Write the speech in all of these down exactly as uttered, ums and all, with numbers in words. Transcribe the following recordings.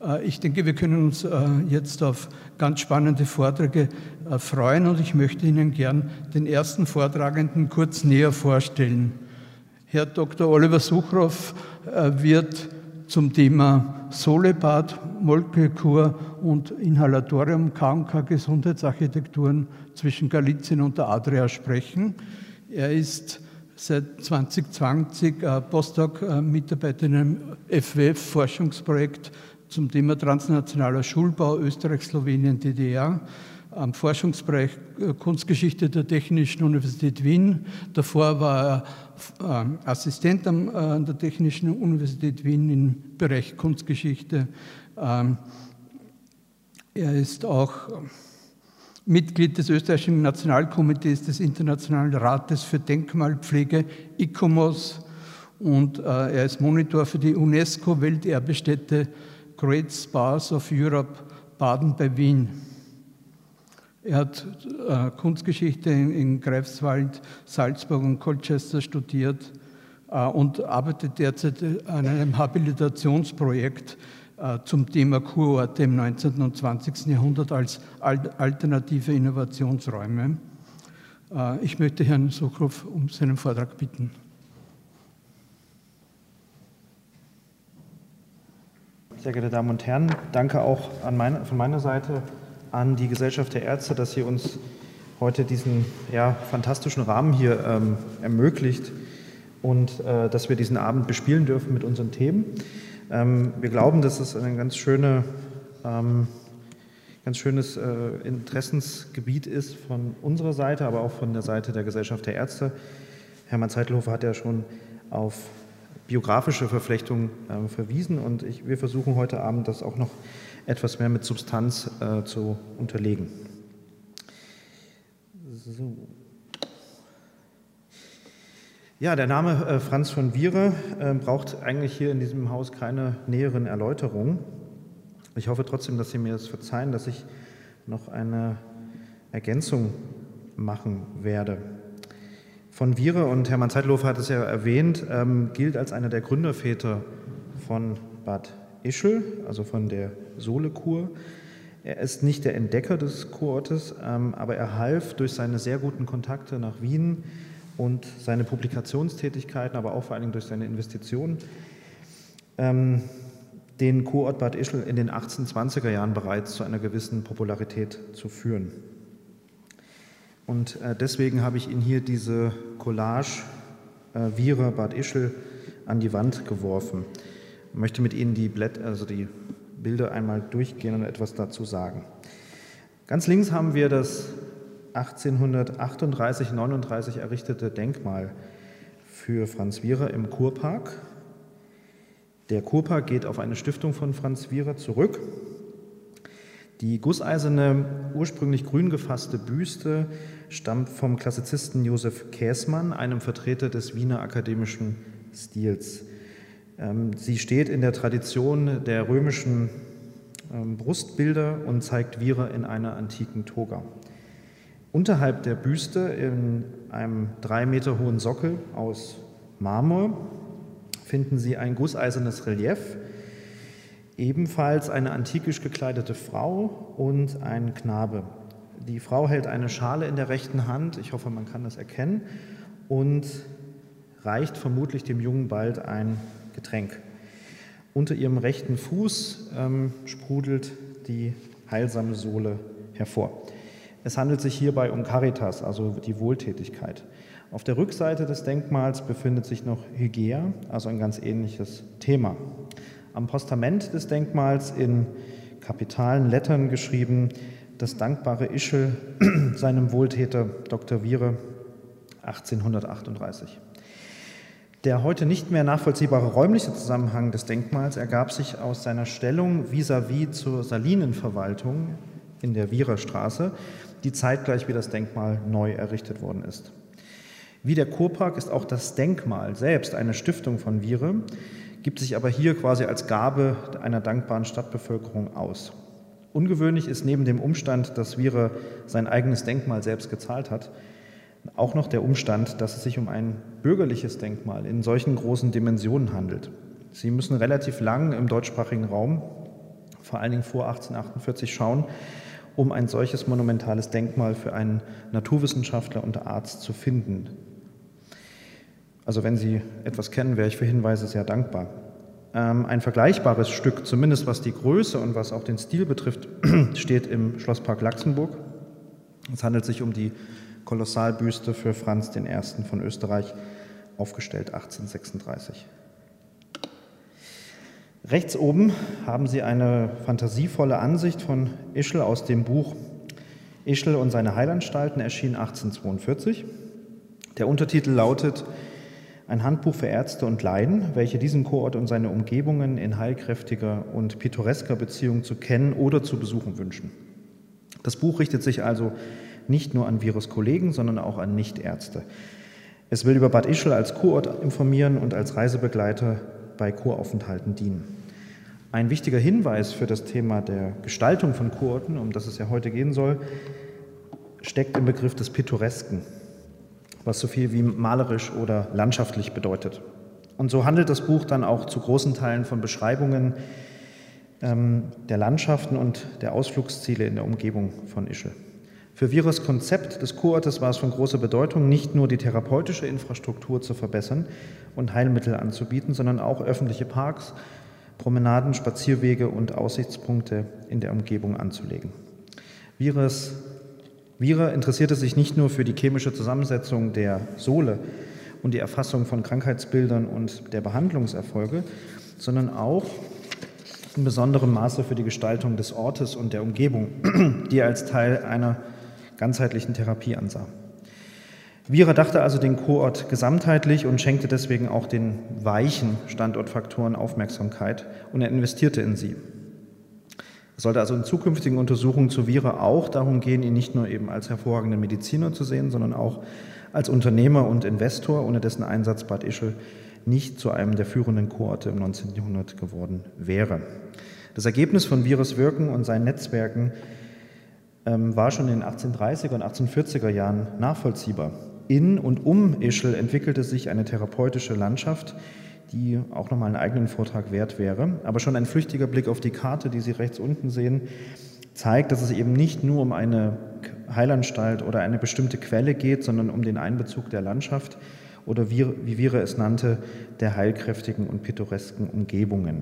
Ich denke, wir können uns jetzt auf ganz spannende Vorträge freuen und ich möchte Ihnen gern den ersten Vortragenden kurz näher vorstellen. Herr Doktor Oliver Suchroff wird zum Thema Solebad, Molkekur und Inhalatorium K und K Gesundheitsarchitekturen zwischen Galizien und der Adria sprechen. Er ist seit zwanzig zwanzig Postdoc-Mitarbeiter in einem F W F-Forschungsprojekt zum Thema transnationaler Schulbau Österreich, Slowenien, D D R am Forschungsbereich Kunstgeschichte der Technischen Universität Wien. Davor war er Assistent an der Technischen Universität Wien im Bereich Kunstgeschichte. Er ist auch Mitglied des Österreichischen Nationalkomitees des Internationalen Rates für Denkmalpflege, I C O M O S, und er ist Monitor für die UNESCO-Welterbestätte Great Spas of Europe, Baden bei Wien. Er hat äh, Kunstgeschichte in, in Greifswald, Salzburg und Colchester studiert äh, und arbeitet derzeit an einem Habilitationsprojekt äh, zum Thema Kurorte im neunzehnten und zwanzigsten Jahrhundert als alternative Innovationsräume. Äh, ich möchte Herrn Suchroff um seinen Vortrag bitten. Sehr geehrte Damen und Herren, danke auch an meine, von meiner Seite an die Gesellschaft der Ärzte, dass sie uns heute diesen ja, fantastischen Rahmen hier ähm, ermöglicht und äh, dass wir diesen Abend bespielen dürfen mit unseren Themen. Ähm, wir glauben, dass es ein ganz, schöne, ähm, ganz schönes äh, Interessensgebiet ist von unserer Seite, aber auch von der Seite der Gesellschaft der Ärzte. Hermann Zeitelhofer hat ja schon auf biografische Verflechtungen äh, verwiesen und ich, wir versuchen heute Abend das auch noch etwas mehr mit Substanz äh, zu unterlegen. So. Ja, der Name äh, Franz von Wiere äh, braucht eigentlich hier in diesem Haus keine näheren Erläuterungen. Ich hoffe trotzdem, dass Sie mir das verzeihen, dass ich noch eine Ergänzung machen werde. Von Wiere, und Hermann Zeitelhofer hat es ja erwähnt, ähm, gilt als einer der Gründerväter von Bad Ischl, also von der Solekur. Er ist nicht der Entdecker des Kurortes, ähm, aber er half durch seine sehr guten Kontakte nach Wien und seine Publikationstätigkeiten, aber auch vor allen Dingen durch seine Investitionen, ähm, den Kurort Bad Ischl in den achtzehnhundertzwanziger Jahren bereits zu einer gewissen Popularität zu führen. Und äh, deswegen habe ich Ihnen hier diese Collage äh, Wiere Bad Ischl an die Wand geworfen. Ich möchte mit Ihnen die, Blätt, also die Bilder einmal durchgehen und etwas dazu sagen. Ganz links haben wir das achtzehnhundertachtunddreißig neununddreißig errichtete Denkmal für Franz Wiere im Kurpark. Der Kurpark geht auf eine Stiftung von Franz Wiere zurück. Die gusseiserne, ursprünglich grün gefasste Büste stammt vom Klassizisten Josef Käßmann, einem Vertreter des Wiener akademischen Stils. Sie steht in der Tradition der römischen Brustbilder und zeigt Wiere in einer antiken Toga. Unterhalb der Büste, in einem drei Meter hohen Sockel aus Marmor, finden Sie ein gusseisernes Relief, ebenfalls eine antikisch gekleidete Frau und ein Knabe. Die Frau hält eine Schale in der rechten Hand, ich hoffe, man kann das erkennen, und reicht vermutlich dem Jungen bald ein Getränk. Unter ihrem rechten Fuß ähm, sprudelt die heilsame Sohle hervor. Es handelt sich hierbei um Caritas, also die Wohltätigkeit. Auf der Rückseite des Denkmals befindet sich noch Hygieia, also ein ganz ähnliches Thema. Am Postament des Denkmals in kapitalen Lettern geschrieben: Das dankbare Ischl seinem Wohltäter Doktor Wiere achtzehnhundertachtunddreißig. Der heute nicht mehr nachvollziehbare räumliche Zusammenhang des Denkmals ergab sich aus seiner Stellung vis-à-vis zur Salinenverwaltung in der Wiererstraße, die zeitgleich wie das Denkmal neu errichtet worden ist. Wie der Kurpark ist auch das Denkmal selbst eine Stiftung von Wiere, gibt sich aber hier quasi als Gabe einer dankbaren Stadtbevölkerung aus. Ungewöhnlich ist neben dem Umstand, dass Wiere sein eigenes Denkmal selbst gezahlt hat, auch noch der Umstand, dass es sich um ein bürgerliches Denkmal in solchen großen Dimensionen handelt. Sie müssen relativ lang im deutschsprachigen Raum vor allen Dingen vor achtzehnhundertachtundvierzig schauen, um ein solches monumentales Denkmal für einen Naturwissenschaftler und Arzt zu finden. Also wenn Sie etwas kennen, wäre ich für Hinweise sehr dankbar. Ähm, ein vergleichbares Stück, zumindest was die Größe und was auch den Stil betrifft, steht im Schlosspark Laxenburg. Es handelt sich um die Kolossalbüste für Franz der Erste von Österreich, aufgestellt achtzehnhundertsechsunddreißig. Rechts oben haben Sie eine fantasievolle Ansicht von Ischl aus dem Buch Ischl und seine Heilanstalten, erschien achtzehnhundertzweiundvierzig. Der Untertitel lautet Ein Handbuch für Ärzte und Laien, welche diesen Kurort und seine Umgebungen in heilkräftiger und pittoresker Beziehung zu kennen oder zu besuchen wünschen. Das Buch richtet sich also nicht nur an Wieres Kollegen, sondern auch an Nichtärzte. Es will über Bad Ischl als Kurort informieren und als Reisebegleiter bei Kuraufenthalten dienen. Ein wichtiger Hinweis für das Thema der Gestaltung von Kurorten, um das es ja heute gehen soll, steckt im Begriff des Pittoresken, was so viel wie malerisch oder landschaftlich bedeutet. Und so handelt das Buch dann auch zu großen Teilen von Beschreibungen ähm, der Landschaften und der Ausflugsziele in der Umgebung von Ischl. Für Wieres Konzept des Kurortes war es von großer Bedeutung, nicht nur die therapeutische Infrastruktur zu verbessern und Heilmittel anzubieten, sondern auch öffentliche Parks, Promenaden, Spazierwege und Aussichtspunkte in der Umgebung anzulegen. Wieres, Wiere interessierte sich nicht nur für die chemische Zusammensetzung der Sohle und die Erfassung von Krankheitsbildern und der Behandlungserfolge, sondern auch in besonderem Maße für die Gestaltung des Ortes und der Umgebung, die er als Teil einer ganzheitlichen Therapie ansah. Wierer dachte also den Kurort gesamtheitlich und schenkte deswegen auch den weichen Standortfaktoren Aufmerksamkeit und er investierte in sie. Es sollte also in zukünftigen Untersuchungen zu Wierer auch darum gehen, ihn nicht nur eben als hervorragenden Mediziner zu sehen, sondern auch als Unternehmer und Investor, ohne dessen Einsatz Bad Ischl nicht zu einem der führenden Kurorte im neunzehnten Jahrhundert geworden wäre. Das Ergebnis von Wieres Wirken und seinen Netzwerken ähm, war schon in den achtzehnhundertdreißiger und achtzehnhundertvierziger Jahren nachvollziehbar. In und um Ischl entwickelte sich eine therapeutische Landschaft, die auch nochmal einen eigenen Vortrag wert wäre. Aber schon ein flüchtiger Blick auf die Karte, die Sie rechts unten sehen, zeigt, dass es eben nicht nur um eine Heilanstalt oder eine bestimmte Quelle geht, sondern um den Einbezug der Landschaft oder wie, wie Wierer es nannte, der heilkräftigen und pittoresken Umgebungen.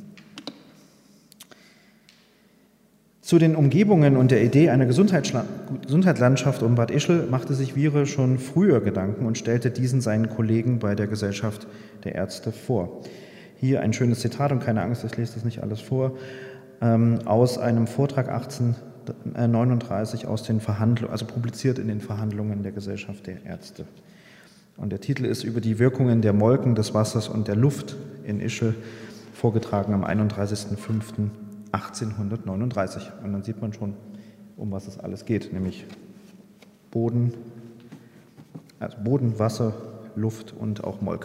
Zu den Umgebungen und der Idee einer Gesundheitslandschaft um Bad Ischl machte sich Wierer schon früher Gedanken und stellte diesen seinen Kollegen bei der Gesellschaft der Ärzte vor. Hier ein schönes Zitat, und keine Angst, ich lese das nicht alles vor, ähm, aus einem Vortrag achtzehnhundertneununddreißig aus den Verhandlungen, also publiziert in den Verhandlungen der Gesellschaft der Ärzte. Und der Titel ist über die Wirkungen der Molken, des Wassers und der Luft in Ischl, vorgetragen am einunddreißigsten fünften achtzehnhundertneununddreißig. Und dann sieht man schon, um was es alles geht, nämlich Boden, also Boden, Wasser, Luft und auch Molke.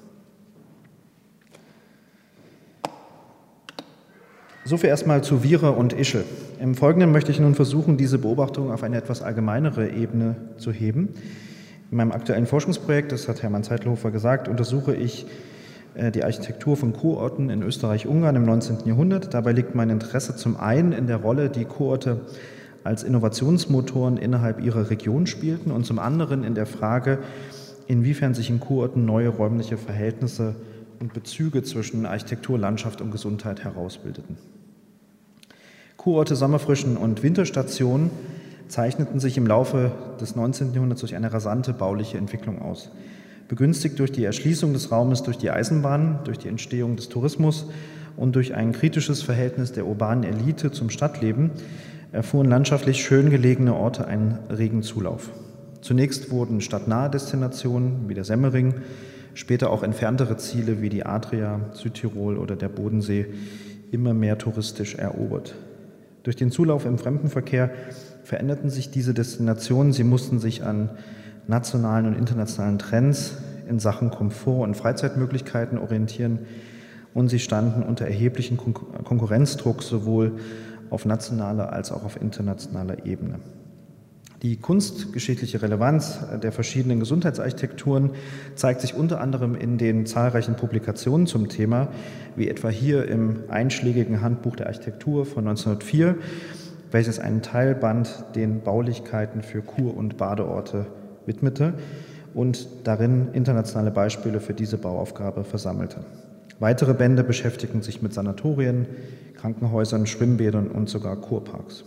So viel erstmal zu Wierer und Ischl. Im Folgenden möchte ich nun versuchen, diese Beobachtung auf eine etwas allgemeinere Ebene zu heben. In meinem aktuellen Forschungsprojekt, das hat Hermann Zeitlofer gesagt, untersuche ich die Architektur von Kurorten in Österreich-Ungarn im neunzehnten Jahrhundert. Dabei liegt mein Interesse zum einen in der Rolle, die Kurorte als Innovationsmotoren innerhalb ihrer Region spielten, und zum anderen in der Frage, inwiefern sich in Kurorten neue räumliche Verhältnisse und Bezüge zwischen Architektur, Landschaft und Gesundheit herausbildeten. Kurorte, Sommerfrischen und Winterstationen zeichneten sich im Laufe des neunzehnten Jahrhunderts durch eine rasante bauliche Entwicklung aus. Begünstigt durch die Erschließung des Raumes durch die Eisenbahn, durch die Entstehung des Tourismus und durch ein kritisches Verhältnis der urbanen Elite zum Stadtleben erfuhren landschaftlich schön gelegene Orte einen regen Zulauf. Zunächst wurden stadtnahe Destinationen wie der Semmering, später auch entferntere Ziele wie die Adria, Südtirol oder der Bodensee immer mehr touristisch erobert. Durch den Zulauf im Fremdenverkehr veränderten sich diese Destinationen. Sie mussten sich an nationalen und internationalen Trends in Sachen Komfort und Freizeitmöglichkeiten orientieren und sie standen unter erheblichem Konkurrenzdruck sowohl auf nationaler als auch auf internationaler Ebene. Die kunstgeschichtliche Relevanz der verschiedenen Gesundheitsarchitekturen zeigt sich unter anderem in den zahlreichen Publikationen zum Thema, wie etwa hier im einschlägigen Handbuch der Architektur von neunzehnhundertvier, welches einen Teilband den Baulichkeiten für Kur- und Badeorte widmete und darin internationale Beispiele für diese Bauaufgabe versammelte. Weitere Bände beschäftigten sich mit Sanatorien, Krankenhäusern, Schwimmbädern und sogar Kurparks.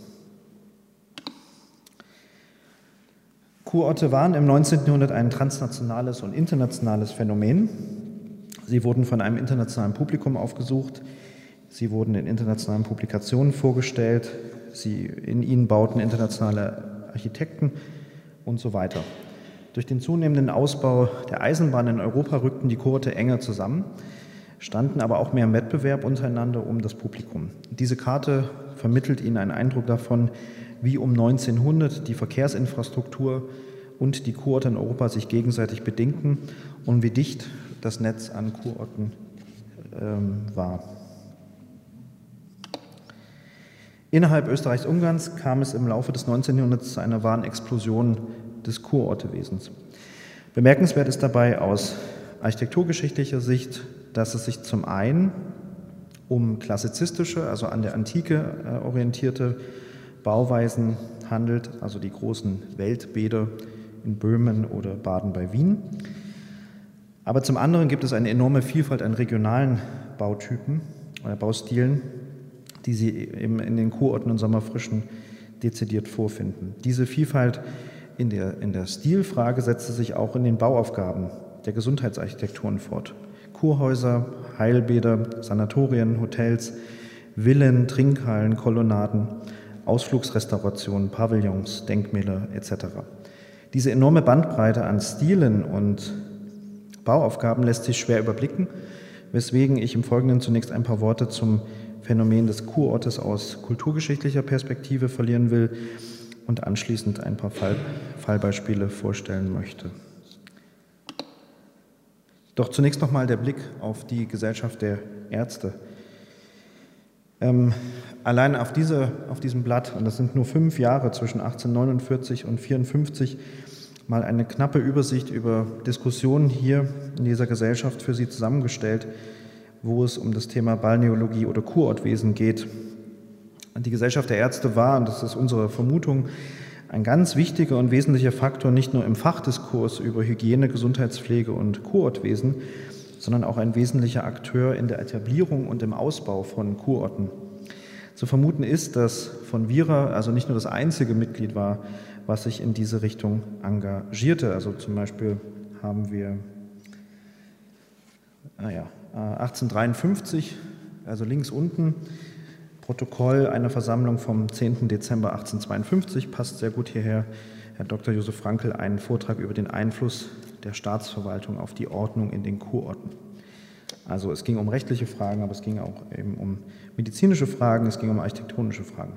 Kurorte waren im neunzehnten Jahrhundert ein transnationales und internationales Phänomen. Sie wurden von einem internationalen Publikum aufgesucht, sie wurden in internationalen Publikationen vorgestellt, sie, in ihnen bauten internationale Architekten und so weiter. Durch den zunehmenden Ausbau der Eisenbahn in Europa rückten die Kurorte enger zusammen, standen aber auch mehr im Wettbewerb untereinander um das Publikum. Diese Karte vermittelt Ihnen einen Eindruck davon, wie um neunzehnhundert die Verkehrsinfrastruktur und die Kurorte in Europa sich gegenseitig bedingten und wie dicht das Netz an Kurorten ähm, war. Innerhalb Österreichs-Ungarns kam es im Laufe des neunzehnten Jahrhunderts zu einer wahren Explosion des Kurortewesens. Bemerkenswert ist dabei aus architekturgeschichtlicher Sicht, dass es sich zum einen um klassizistische, also an der Antike äh, orientierte Bauweisen handelt, also die großen Weltbäder in Böhmen oder Baden bei Wien. Aber zum anderen gibt es eine enorme Vielfalt an regionalen Bautypen oder Baustilen, die Sie eben in den Kurorten und Sommerfrischen dezidiert vorfinden. Diese Vielfalt in der, in der Stilfrage setzte sich auch in den Bauaufgaben der Gesundheitsarchitekturen fort. Kurhäuser, Heilbäder, Sanatorien, Hotels, Villen, Trinkhallen, Kolonnaden, Ausflugsrestaurationen, Pavillons, Denkmäler et cetera. Diese enorme Bandbreite an Stilen und Bauaufgaben lässt sich schwer überblicken, weswegen ich im Folgenden zunächst ein paar Worte zum Phänomen des Kurortes aus kulturgeschichtlicher Perspektive verlieren will und anschließend ein paar Fall, Fallbeispiele vorstellen möchte. Doch zunächst nochmal der Blick auf die Gesellschaft der Ärzte. Ähm, allein auf, diese, auf diesem Blatt, und das sind nur fünf Jahre zwischen achtzehnhundertneunundvierzig und achtzehnhundertvierundfünfzig, mal eine knappe Übersicht über Diskussionen hier in dieser Gesellschaft für Sie zusammengestellt, wo es um das Thema Balneologie oder Kurortwesen geht. Die Gesellschaft der Ärzte war, und das ist unsere Vermutung, ein ganz wichtiger und wesentlicher Faktor nicht nur im Fachdiskurs über Hygiene, Gesundheitspflege und Kurortwesen, sondern auch ein wesentlicher Akteur in der Etablierung und im Ausbau von Kurorten. Zu vermuten ist, dass von Wierer also nicht nur das einzige Mitglied war, was sich in diese Richtung engagierte. Also zum Beispiel haben wir naja, achtzehnhundertdreiundfünfzig, also links unten, Protokoll einer Versammlung vom zehnten Dezember achtzehnhundertzweiundfünfzig, passt sehr gut hierher, Herr Doktor Josef Frankl, einen Vortrag über den Einfluss der Staatsverwaltung auf die Ordnung in den Kurorten. Also es ging um rechtliche Fragen, aber es ging auch eben um medizinische Fragen, es ging um architektonische Fragen.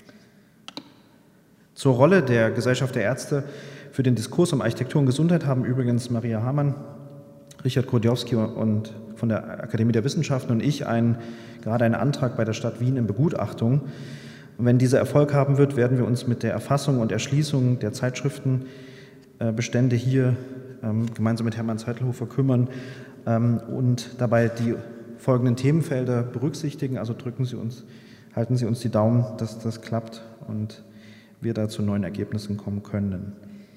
Zur Rolle der Gesellschaft der Ärzte für den Diskurs um Architektur und Gesundheit haben übrigens Maria Hamann, Richard Kurdiowski und von der Akademie der Wissenschaften und ich einen, gerade einen Antrag bei der Stadt Wien in Begutachtung. Und wenn dieser Erfolg haben wird, werden wir uns mit der Erfassung und Erschließung der Zeitschriftenbestände hier ähm, gemeinsam mit Hermann Zeitelhofer kümmern ähm, und dabei die folgenden Themenfelder berücksichtigen. Also drücken Sie uns, halten Sie uns die Daumen, dass das klappt und wir da zu neuen Ergebnissen kommen können.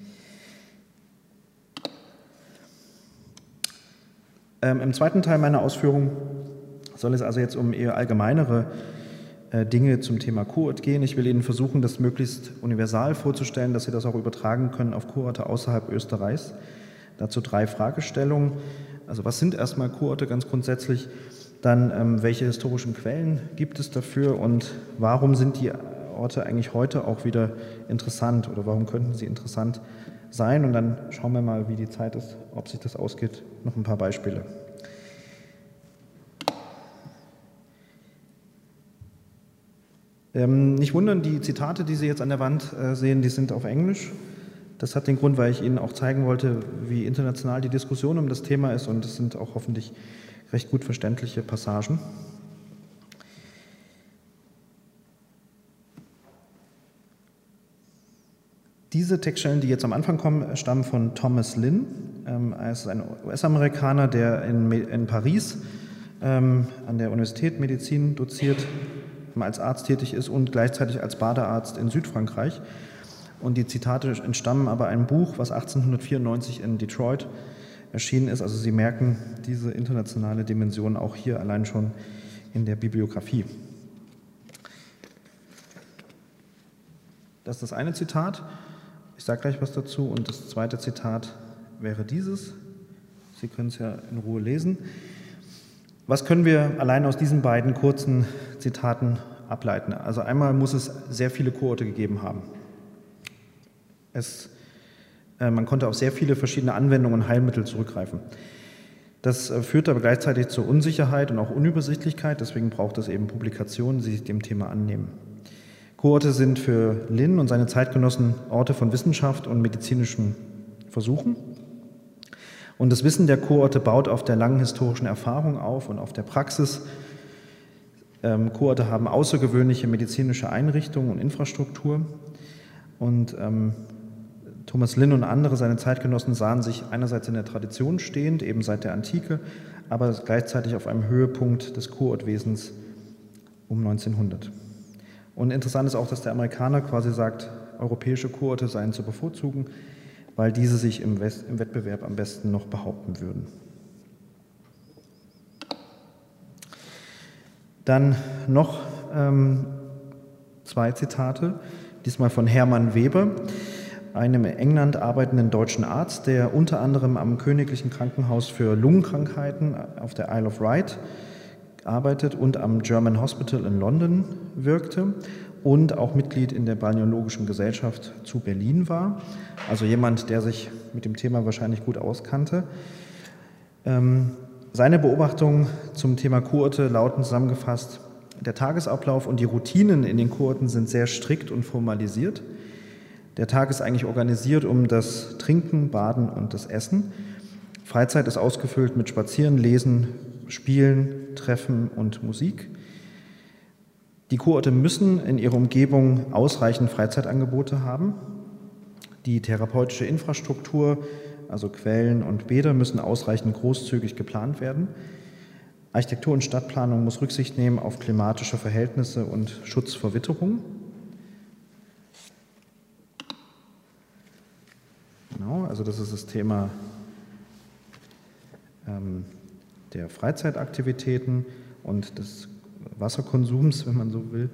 Ähm, Im zweiten Teil meiner Ausführung soll es also jetzt um eher allgemeinere äh, Dinge zum Thema Kurort gehen. Ich will Ihnen versuchen, das möglichst universal vorzustellen, dass Sie das auch übertragen können auf Kurorte außerhalb Österreichs. Dazu drei Fragestellungen. Also was sind erstmal Kurorte ganz grundsätzlich? Dann, ähm, welche historischen Quellen gibt es dafür und warum sind die Orte eigentlich heute auch wieder interessant oder warum könnten sie interessant sein? Und dann schauen wir mal, wie die Zeit ist, ob sich das ausgeht. Noch ein paar Beispiele. Ähm, nicht wundern, die Zitate, die Sie jetzt an der Wand äh, sehen, die sind auf Englisch. Das hat den Grund, weil ich Ihnen auch zeigen wollte, wie international die Diskussion um das Thema ist und es sind auch hoffentlich recht gut verständliche Passagen. Diese Textstellen, die jetzt am Anfang kommen, stammen von Thomas Lynn. Ähm, er ist ein U S-Amerikaner, der in, in Paris ähm, an der Universität Medizin doziert, als Arzt tätig ist und gleichzeitig als Badearzt in Südfrankreich. Und die Zitate entstammen aber einem Buch, was achtzehnhundertvierundneunzig in Detroit erschienen ist. Also Sie merken diese internationale Dimension auch hier allein schon in der Bibliografie. Das ist das eine Zitat. Ich sage gleich was dazu. Und das zweite Zitat wäre dieses. Sie können es ja in Ruhe lesen. Was können wir allein aus diesen beiden kurzen Zitaten ableiten? Also einmal muss es sehr viele Kurorte gegeben haben. Es, äh, man konnte auf sehr viele verschiedene Anwendungen und Heilmittel zurückgreifen. Das äh, führt aber gleichzeitig zur Unsicherheit und auch Unübersichtlichkeit, deswegen braucht es eben Publikationen, die sich dem Thema annehmen. Kurorte sind für Lynn und seine Zeitgenossen Orte von Wissenschaft und medizinischen Versuchen. Und das Wissen der Kurorte baut auf der langen historischen Erfahrung auf und auf der Praxis. Ähm, Kurorte haben außergewöhnliche medizinische Einrichtungen und Infrastruktur. Und ähm, Thomas Lynn und andere, seine Zeitgenossen, sahen sich einerseits in der Tradition stehend, eben seit der Antike, aber gleichzeitig auf einem Höhepunkt des Kurortwesens um neunzehnhundert. Und interessant ist auch, dass der Amerikaner quasi sagt, europäische Kurorte seien zu bevorzugen, weil diese sich im, West, im Wettbewerb am besten noch behaupten würden. Dann noch ähm, zwei Zitate, diesmal von Hermann Weber, einem in England arbeitenden deutschen Arzt, der unter anderem am Königlichen Krankenhaus für Lungenkrankheiten auf der Isle of Wight arbeitet und am German Hospital in London wirkte und auch Mitglied in der Balneologischen Gesellschaft zu Berlin war. Also jemand, der sich mit dem Thema wahrscheinlich gut auskannte. Ähm, seine Beobachtungen zum Thema Kurorte lauten zusammengefasst: Der Tagesablauf und die Routinen in den Kurorten sind sehr strikt und formalisiert. Der Tag ist eigentlich organisiert um das Trinken, Baden und das Essen. Freizeit ist ausgefüllt mit Spazieren, Lesen, Spielen, Treffen und Musik. Die Kurorte müssen in ihrer Umgebung ausreichend Freizeitangebote haben. Die therapeutische Infrastruktur, also Quellen und Bäder, müssen ausreichend großzügig geplant werden. Architektur- und Stadtplanung muss Rücksicht nehmen auf klimatische Verhältnisse und Schutz vor Witterung. Genau, also das ist das Thema ähm, der Freizeitaktivitäten und des Wasserkonsums, wenn man so will.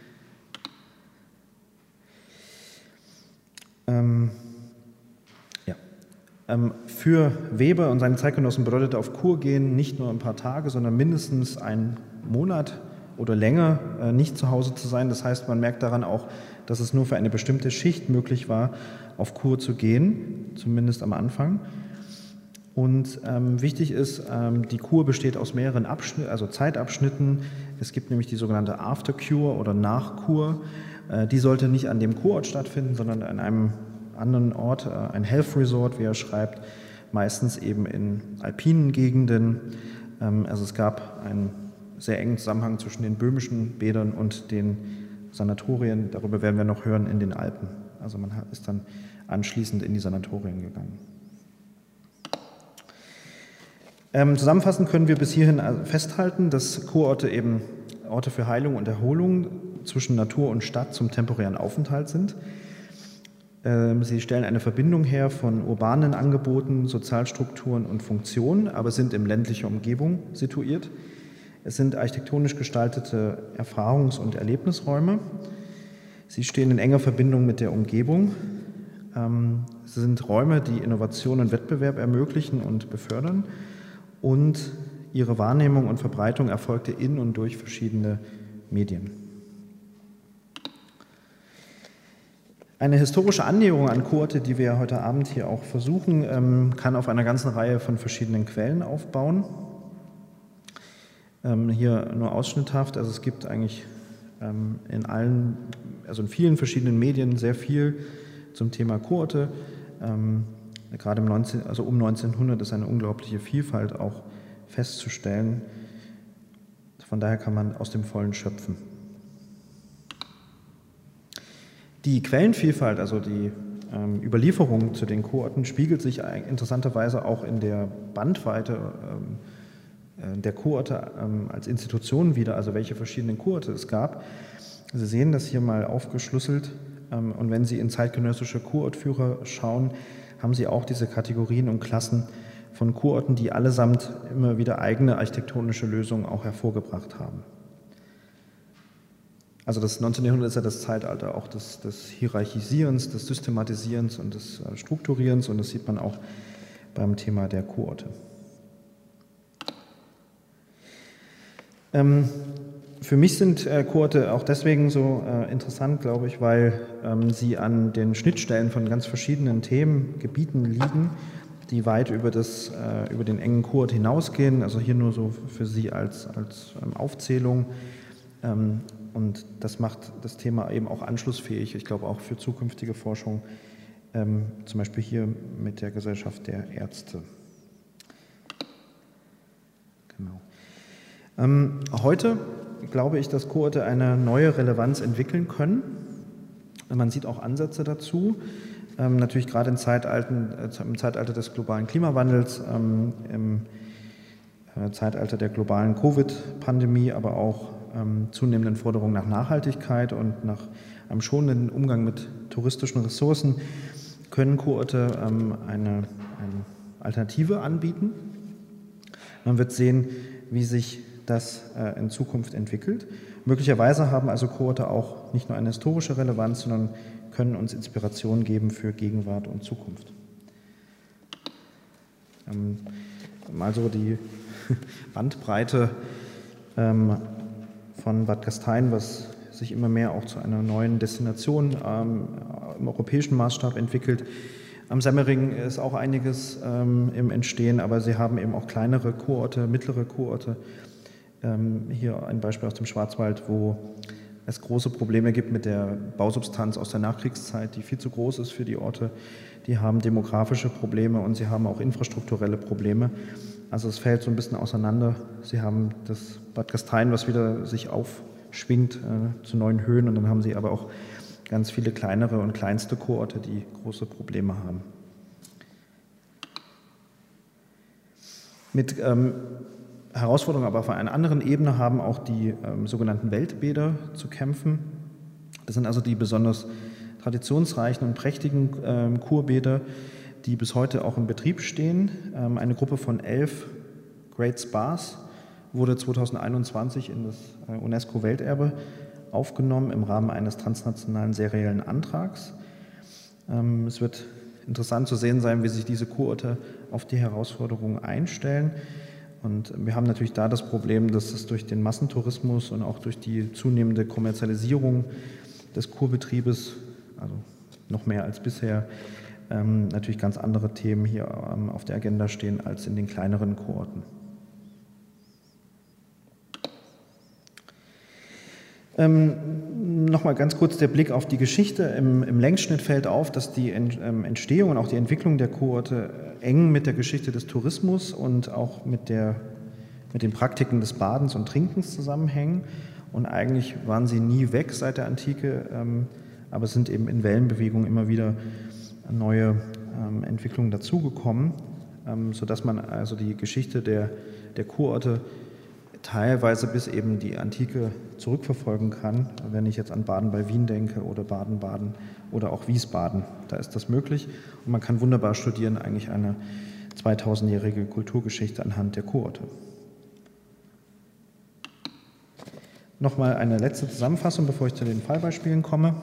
Ähm, ja. ähm, für Weber und seine Zeitgenossen bedeutet auf Kur gehen nicht nur ein paar Tage, sondern mindestens einen Monat oder länger äh, nicht zu Hause zu sein. Das heißt, man merkt daran auch, dass es nur für eine bestimmte Schicht möglich war, auf Kur zu gehen, zumindest am Anfang. Und ähm, wichtig ist, ähm, die Kur besteht aus mehreren Abschnitten, also Zeitabschnitten. Es gibt nämlich die sogenannte Aftercure oder Nachkur. Äh, die sollte nicht an dem Kurort stattfinden, sondern an einem anderen Ort, äh, ein Health Resort, wie er schreibt, meistens eben in alpinen Gegenden. Ähm, also es gab einen sehr engen Zusammenhang zwischen den böhmischen Bädern und den Sanatorien. Darüber werden wir noch hören in den Alpen. Also man ist dann anschließend in die Sanatorien gegangen. Ähm, zusammenfassend können wir bis hierhin festhalten, dass Kurorte eben Orte für Heilung und Erholung zwischen Natur und Stadt zum temporären Aufenthalt sind. Ähm, sie stellen eine Verbindung her von urbanen Angeboten, Sozialstrukturen und Funktionen, aber sind in ländlicher Umgebung situiert. Es sind architektonisch gestaltete Erfahrungs- und Erlebnisräume. Sie stehen in enger Verbindung mit der Umgebung. Ähm, es sind Räume, die Innovation und Wettbewerb ermöglichen und befördern. Und ihre Wahrnehmung und Verbreitung erfolgte in und durch verschiedene Medien. Eine historische Annäherung an Kurorte, die wir heute Abend hier auch versuchen, kann auf einer ganzen Reihe von verschiedenen Quellen aufbauen. Hier nur ausschnitthaft, also es gibt eigentlich in allen, also in vielen verschiedenen Medien sehr viel zum Thema Kurorte. Gerade im neunzehnten, also um neunzehnhundert ist eine unglaubliche Vielfalt auch festzustellen. Von daher kann man aus dem Vollen schöpfen. Die Quellenvielfalt, also die ähm, Überlieferung zu den Kurorten spiegelt sich interessanterweise auch in der Bandweite ähm, äh, der Kurorte ähm, als Institutionen wieder, also welche verschiedenen Kurorte es gab. Sie sehen das hier mal aufgeschlüsselt ähm, und wenn Sie in zeitgenössische Kurortführer schauen, haben Sie auch diese Kategorien und Klassen von Kurorten, die allesamt immer wieder eigene architektonische Lösungen auch hervorgebracht haben. Also das neunzehnte Jahrhundert ist ja das Zeitalter auch des, des Hierarchisierens, des Systematisierens und des äh, Strukturierens und das sieht man auch beim Thema der Kurorte. Ähm, für mich sind äh, Kurorte auch deswegen so äh, interessant, glaube ich, weil ähm, sie an den Schnittstellen von ganz verschiedenen Themengebieten liegen, die weit über, das, äh, über den engen Kurort hinausgehen. Also hier nur so für Sie als, als ähm, Aufzählung. Ähm, Und das macht das Thema eben auch anschlussfähig, ich glaube auch für zukünftige Forschung, ähm, zum Beispiel hier mit der Gesellschaft der Ärzte. Genau. Ähm, heute glaube ich, dass Kurorte eine neue Relevanz entwickeln können. Man sieht auch Ansätze dazu, ähm, natürlich gerade im Zeitalter, äh, im Zeitalter des globalen Klimawandels, ähm, im äh, Zeitalter der globalen Covid-Pandemie, aber auch Ähm, zunehmenden Forderungen nach Nachhaltigkeit und nach einem schonenden Umgang mit touristischen Ressourcen können Kurorte ähm, eine, eine Alternative anbieten. Man wird sehen, wie sich das äh, in Zukunft entwickelt. Möglicherweise haben also Kurorte auch nicht nur eine historische Relevanz, sondern können uns Inspiration geben für Gegenwart und Zukunft. Ähm, mal so die Bandbreite ähm, von Bad Gastein, was sich immer mehr auch zu einer neuen Destination ähm, im europäischen Maßstab entwickelt. Am Semmering ist auch einiges ähm, im Entstehen, aber sie haben eben auch kleinere Kurorte, mittlere Kurorte. Ähm, hier ein Beispiel aus dem Schwarzwald, wo es große Probleme gibt mit der Bausubstanz aus der Nachkriegszeit, die viel zu groß ist für die Orte. Die haben demografische Probleme und sie haben auch infrastrukturelle Probleme. Also es fällt so ein bisschen auseinander. Sie haben das Bad Gastein, was wieder sich aufschwingt äh, zu neuen Höhen und dann haben sie aber auch ganz viele kleinere und kleinste Kurorte, die große Probleme haben. Mit ähm, Herausforderungen aber auf einer anderen Ebene haben auch die ähm, sogenannten Weltbäder zu kämpfen. Das sind also die besonders traditionsreichen und prächtigen ähm, Kurbäder, die bis heute auch im Betrieb stehen. Ähm, eine Gruppe von elf Great Spas wurde zweitausendeinundzwanzig in das äh, UNESCO-Welterbe aufgenommen im Rahmen eines transnationalen seriellen Antrags. Ähm, es wird interessant zu sehen sein, wie sich diese Kurorte auf die Herausforderungen einstellen. Und wir haben natürlich da das Problem, dass es durch den Massentourismus und auch durch die zunehmende Kommerzialisierung des Kurbetriebes, also noch mehr als bisher, ähm, natürlich ganz andere Themen hier ähm, auf der Agenda stehen als in den kleineren Kurorten. Ähm, Nochmal ganz kurz der Blick auf die Geschichte. Im, im Längsschnitt fällt auf, dass die Ent, ähm, Entstehung und auch die Entwicklung der Kurorte eng mit der Geschichte des Tourismus und auch mit, der, mit den Praktiken des Badens und Trinkens zusammenhängen. Und eigentlich waren sie nie weg seit der Antike, ähm, aber es sind eben in Wellenbewegungen immer wieder neue ähm, Entwicklungen dazugekommen, ähm, sodass man also die Geschichte der, der Kurorte teilweise bis eben die Antike zurückverfolgen kann. Wenn ich jetzt an Baden bei Wien denke oder Baden-Baden oder auch Wiesbaden, da ist das möglich. Und man kann wunderbar studieren eigentlich eine zweitausendjährige Kulturgeschichte anhand der Kurorte. Nochmal eine letzte Zusammenfassung, bevor ich zu den Fallbeispielen komme.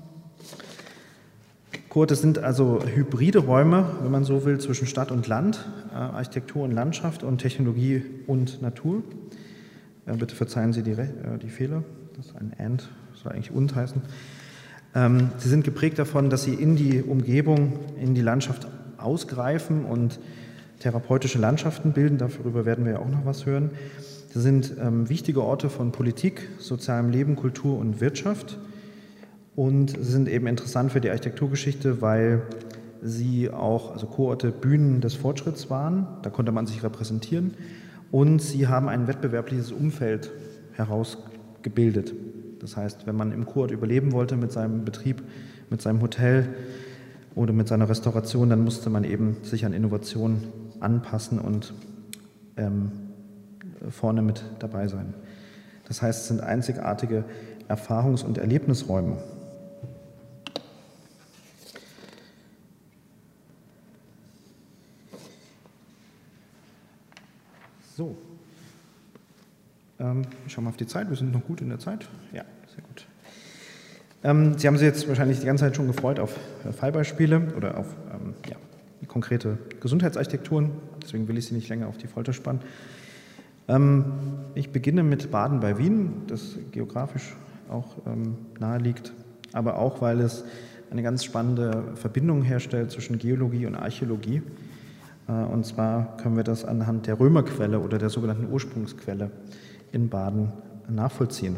Kurorte sind also hybride Räume, wenn man so will, zwischen Stadt und Land, äh, Architektur und Landschaft und Technologie und Natur. Äh, bitte verzeihen Sie die, äh, die Fehler, das ist ein and, soll eigentlich und heißen. Ähm, sie sind geprägt davon, dass sie in die Umgebung, in die Landschaft ausgreifen und therapeutische Landschaften bilden, darüber werden wir ja auch noch was hören. Sie sind ähm, wichtige Orte von Politik, sozialem Leben, Kultur und Wirtschaft. Und sie sind eben interessant für die Architekturgeschichte, weil sie auch, also Kurorte, Bühnen des Fortschritts waren. Da konnte man sich repräsentieren. Und sie haben ein wettbewerbliches Umfeld herausgebildet. Das heißt, wenn man im Kurort überleben wollte mit seinem Betrieb, mit seinem Hotel, oder mit seiner Restauration, dann musste man eben sich an Innovationen anpassen und ähm, vorne mit dabei sein. Das heißt, es sind einzigartige Erfahrungs- und Erlebnisräume. So, ähm, ich schaue mal auf die Zeit, wir sind noch gut in der Zeit. Ja, sehr gut. Ähm, Sie haben sich jetzt wahrscheinlich die ganze Zeit schon gefreut auf äh, Fallbeispiele oder auf ähm, ja, konkrete Gesundheitsarchitekturen, deswegen will ich Sie nicht länger auf die Folter spannen. Ähm, ich beginne mit Baden bei Wien, das geografisch auch ähm, nahe liegt, aber auch, weil es eine ganz spannende Verbindung herstellt zwischen Geologie und Archäologie. Und zwar können wir das anhand der Römerquelle oder der sogenannten Ursprungsquelle in Baden nachvollziehen.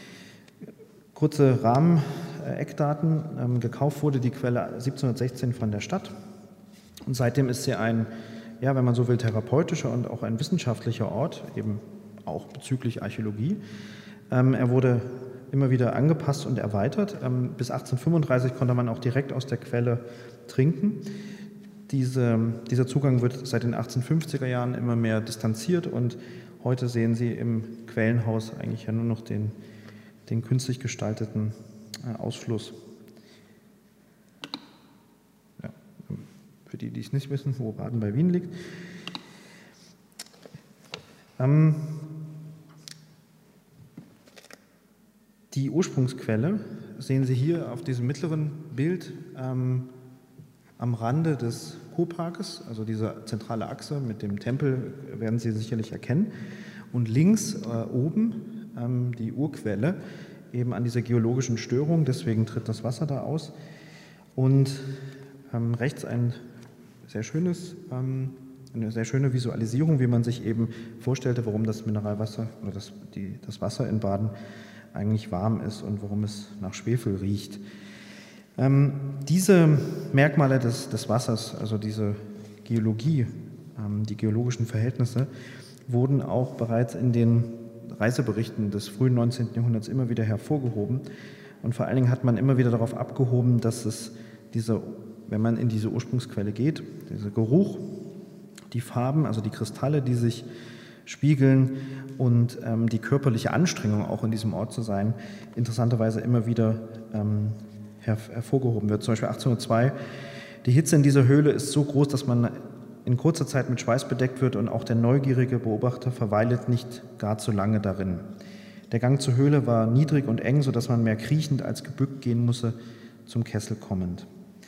Kurze Rahmen-Eckdaten. Gekauft wurde die Quelle siebzehnhundertsechzehn von der Stadt. Und seitdem ist sie ein, ja, wenn man so will, therapeutischer und auch ein wissenschaftlicher Ort, eben auch bezüglich Archäologie. Er wurde immer wieder angepasst und erweitert. Bis achtzehnhundertfünfunddreißig konnte man auch direkt aus der Quelle trinken. Diese, dieser Zugang wird seit den achtzehnhundertfünfziger Jahren immer mehr distanziert und heute sehen Sie im Quellenhaus eigentlich ja nur noch den, den künstlich gestalteten äh, Ausfluss. Ja, für die, die es nicht wissen, wo Baden bei Wien liegt. Ähm, die Ursprungsquelle sehen Sie hier auf diesem mittleren Bild ähm, am Rande des Kurparkes, also dieser zentrale Achse mit dem Tempel, werden Sie sicherlich erkennen. Und links äh, oben ähm, die Urquelle, eben an dieser geologischen Störung, deswegen tritt das Wasser da aus. Und ähm, rechts ein sehr schönes, ähm, eine sehr schöne Visualisierung, wie man sich eben vorstellte, warum das Mineralwasser oder das, die, das Wasser in Baden eigentlich warm ist und warum es nach Schwefel riecht. Ähm, diese Merkmale des, des Wassers, also diese Geologie, ähm, die geologischen Verhältnisse, wurden auch bereits in den Reiseberichten des frühen neunzehnten Jahrhunderts immer wieder hervorgehoben. Und vor allen Dingen hat man immer wieder darauf abgehoben, dass es diese, wenn man in diese Ursprungsquelle geht, dieser Geruch, die Farben, also die Kristalle, die sich spiegeln und ähm, die körperliche Anstrengung, auch in diesem Ort zu sein, interessanterweise immer wieder ähm, hervorgehoben wird. Zum Beispiel achtzehnhundertzwei, die Hitze in dieser Höhle ist so groß, dass man in kurzer Zeit mit Schweiß bedeckt wird und auch der neugierige Beobachter verweilet nicht gar zu lange darin. Der Gang zur Höhle war niedrig und eng, sodass man mehr kriechend als gebückt gehen musste, zum Kessel kommend.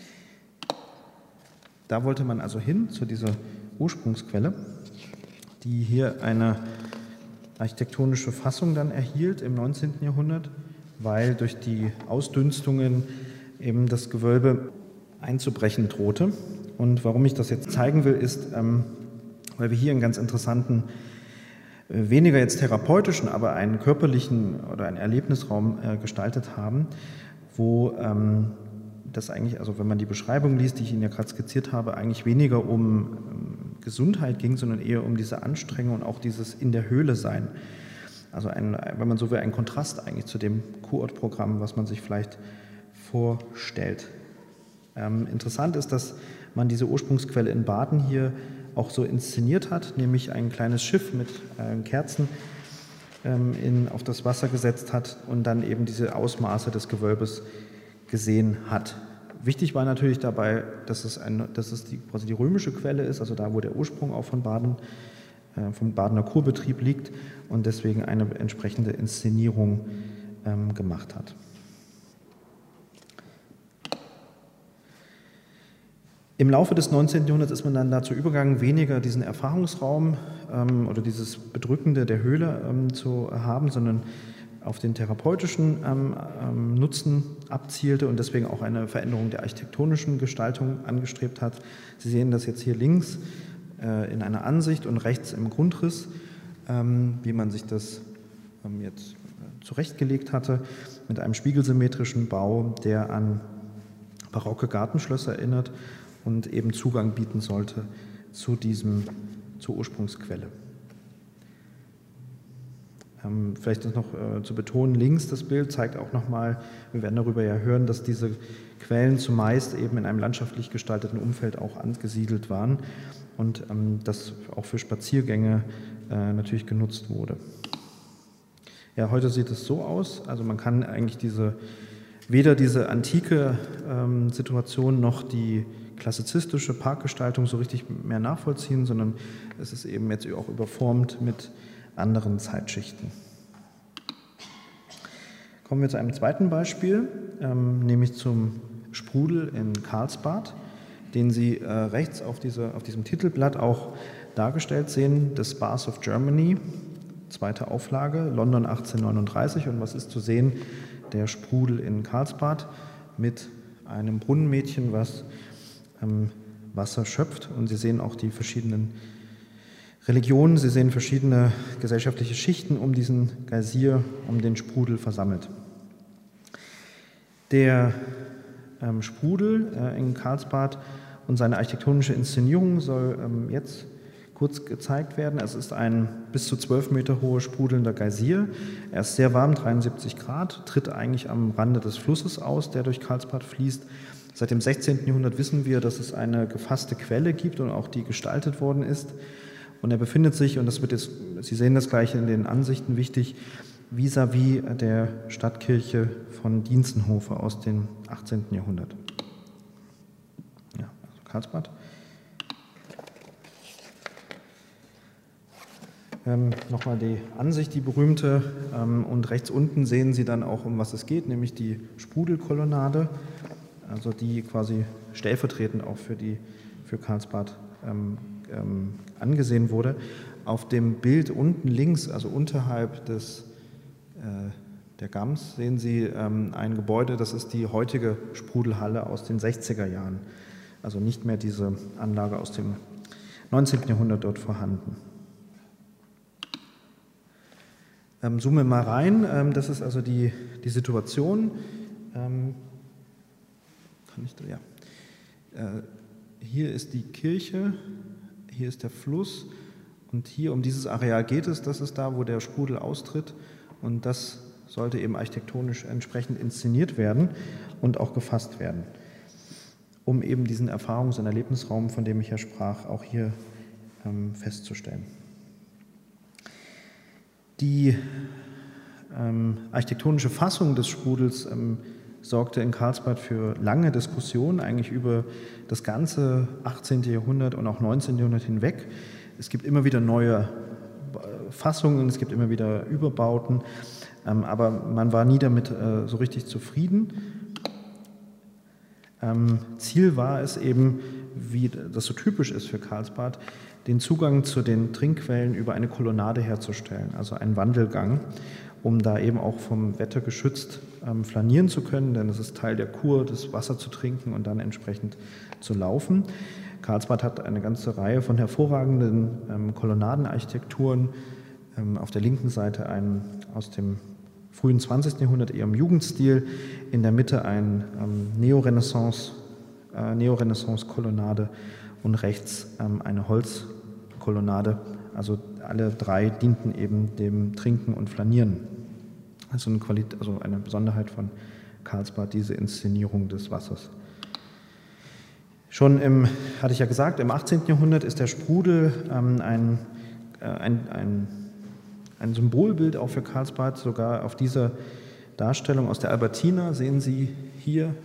Da wollte man also hin, zu dieser Ursprungsquelle, die hier eine architektonische Fassung dann erhielt im neunzehnten Jahrhundert, weil durch die Ausdünstungen eben das Gewölbe einzubrechen drohte. Und warum ich das jetzt zeigen will, ist, ähm, weil wir hier einen ganz interessanten, äh, weniger jetzt therapeutischen, aber einen körperlichen oder einen Erlebnisraum äh, gestaltet haben, wo ähm, das eigentlich, also wenn man die Beschreibung liest, die ich Ihnen ja gerade skizziert habe, eigentlich weniger um ähm, Gesundheit ging, sondern eher um diese Anstrengung und auch dieses in der Höhle sein. Also ein, wenn man so will, ein Kontrast eigentlich zu dem Kurortprogramm, was man sich vielleicht vorstellt. Ähm, interessant ist, dass man diese Ursprungsquelle in Baden hier auch so inszeniert hat, nämlich ein kleines Schiff mit äh, Kerzen ähm, in, auf das Wasser gesetzt hat und dann eben diese Ausmaße des Gewölbes gesehen hat. Wichtig war natürlich dabei, dass es, ein, dass es die, quasi die römische Quelle ist, also da, wo der Ursprung auch von Baden vom Badener Kurbetrieb liegt und deswegen eine entsprechende Inszenierung ähm, gemacht hat. Im Laufe des neunzehnten Jahrhunderts ist man dann dazu übergegangen, weniger diesen Erfahrungsraum ähm, oder dieses Bedrückende der Höhle ähm, zu haben, sondern auf den therapeutischen ähm, ähm, Nutzen abzielte und deswegen auch eine Veränderung der architektonischen Gestaltung angestrebt hat. Sie sehen das jetzt hier links in einer Ansicht und rechts im Grundriss, wie man sich das jetzt zurechtgelegt hatte, mit einem spiegelsymmetrischen Bau, der an barocke Gartenschlösser erinnert und eben Zugang bieten sollte zu diesem, zur Ursprungsquelle. Ähm, vielleicht ist noch äh, zu betonen, links das Bild zeigt auch nochmal, wir werden darüber ja hören, dass diese Quellen zumeist eben in einem landschaftlich gestalteten Umfeld auch angesiedelt waren und ähm, das auch für Spaziergänge äh, natürlich genutzt wurde. Ja, heute sieht es so aus, also man kann eigentlich diese, weder diese antike ähm, Situation noch die klassizistische Parkgestaltung so richtig mehr nachvollziehen, sondern es ist eben jetzt auch überformt mit anderen Zeitschichten. Kommen wir zu einem zweiten Beispiel, ähm, nämlich zum Sprudel in Karlsbad, den Sie äh, rechts auf, diese, auf diesem Titelblatt auch dargestellt sehen, The Spas of Germany, zweite Auflage, London achtzehnhundertneununddreißig. Und was ist zu sehen? Der Sprudel in Karlsbad mit einem Brunnenmädchen, was ähm, Wasser schöpft. Und Sie sehen auch die verschiedenen Religionen, Sie sehen verschiedene gesellschaftliche Schichten um diesen Geysir, um den Sprudel versammelt. Der ähm, Sprudel äh, in Karlsbad und seine architektonische Inszenierung soll ähm, jetzt kurz gezeigt werden. Es ist ein bis zu zwölf Meter hoher sprudelnder Geysir. Er ist sehr warm, dreiundsiebzig Grad, tritt eigentlich am Rande des Flusses aus, der durch Karlsbad fließt. Seit dem sechzehnten Jahrhundert wissen wir, dass es eine gefasste Quelle gibt und auch die gestaltet worden ist. Und er befindet sich, und das wird jetzt, Sie sehen das gleich in den Ansichten wichtig, vis-à-vis der Stadtkirche von Dientzenhofe aus dem achtzehnten Jahrhundert. Ja, also Karlsbad. Ähm, Nochmal die Ansicht, die berühmte, ähm, und rechts unten sehen Sie dann auch, um was es geht, nämlich die Sprudelkolonnade, also die quasi stellvertretend auch für, die, für Karlsbad ähm, ähm, angesehen wurde. Auf dem Bild unten links, also unterhalb des, äh, der Gams, sehen Sie ähm, ein Gebäude, das ist die heutige Sprudelhalle aus den sechziger Jahren, also nicht mehr diese Anlage aus dem neunzehnten Jahrhundert dort vorhanden. Ähm, zoomen wir mal rein, ähm, das ist also die, die Situation. Ähm, kann ich da, ja. Äh, hier ist die Kirche, hier ist der Fluss und hier um dieses Areal geht es, das ist da, wo der Sprudel austritt und das sollte eben architektonisch entsprechend inszeniert werden und auch gefasst werden, um eben diesen Erfahrungs- und Erlebnisraum, von dem ich ja sprach, auch hier ähm, festzustellen. Die ähm, architektonische Fassung des Sprudels ähm, sorgte in Karlsbad für lange Diskussionen, eigentlich über das ganze achtzehnten Jahrhundert und auch neunzehnten Jahrhundert hinweg. Es gibt immer wieder neue Fassungen, es gibt immer wieder Überbauten, ähm, aber man war nie damit äh, so richtig zufrieden. Ähm, Ziel war es eben, wie das so typisch ist für Karlsbad, den Zugang zu den Trinkquellen über eine Kolonnade herzustellen, also einen Wandelgang, um da eben auch vom Wetter geschützt ähm, flanieren zu können, denn es ist Teil der Kur, das Wasser zu trinken und dann entsprechend zu laufen. Karlsbad hat eine ganze Reihe von hervorragenden ähm, Kolonnadenarchitekturen. Ähm, auf der linken Seite ein aus dem frühen zwanzigsten Jahrhundert eher im Jugendstil, in der Mitte ein ähm, Neorenaissance, äh, Neorenaissance-Kolonnade und rechts ähm, eine Holzkolonnade. Also alle drei dienten eben dem Trinken und Flanieren. Also eine, Qualität, also eine Besonderheit von Karlsbad, diese Inszenierung des Wassers. Schon im, hatte ich ja gesagt, im achtzehnten Jahrhundert ist der Sprudel ähm, ein, äh, ein, ein, ein Symbolbild auch für Karlsbad. Sogar auf dieser Darstellung aus der Albertina sehen Sie hier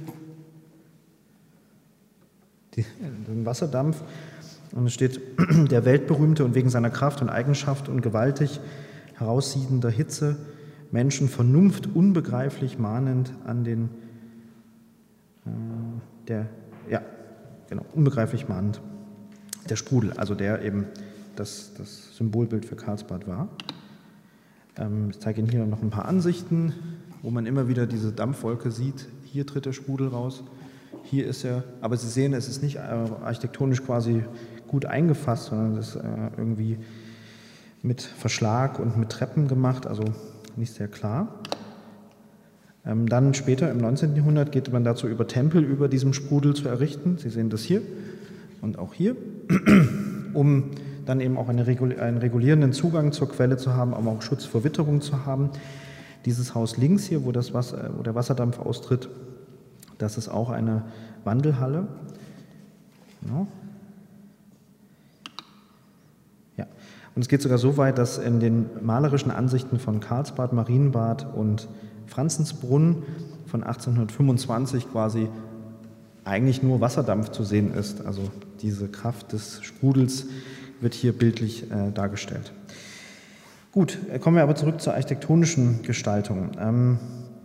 die, den Wasserdampf. Und es steht, der weltberühmte und wegen seiner Kraft und Eigenschaft und gewaltig heraussiedender Hitze, Menschen Vernunft unbegreiflich mahnend an den, äh, der, ja, genau, unbegreiflich mahnend, der Sprudel, also der eben das, das Symbolbild für Karlsbad war. Ähm, ich zeige Ihnen hier noch ein paar Ansichten, wo man immer wieder diese Dampfwolke sieht. Hier tritt der Sprudel raus, hier ist er, aber Sie sehen, es ist nicht äh, architektonisch quasi gut eingefasst, sondern es ist äh, irgendwie mit Verschlag und mit Treppen gemacht, also nicht sehr klar. Ähm, dann später im neunzehnten Jahrhundert geht man dazu über, Tempel über diesem Sprudel zu errichten. Sie sehen das hier und auch hier. um dann eben auch eine Regul- einen regulierenden Zugang zur Quelle zu haben, aber auch Schutz vor Witterung zu haben. Dieses Haus links hier, wo, das Wasser, wo der Wasserdampf austritt, das ist auch eine Wandelhalle. Genau. Ja. Und es geht sogar so weit, dass in den malerischen Ansichten von Karlsbad, Marienbad und Franzensbrunn von achtzehnhundertfünfundzwanzig quasi eigentlich nur Wasserdampf zu sehen ist. Also diese Kraft des Sprudels wird hier bildlich äh, dargestellt. Gut, kommen wir aber zurück zur architektonischen Gestaltung. Ähm,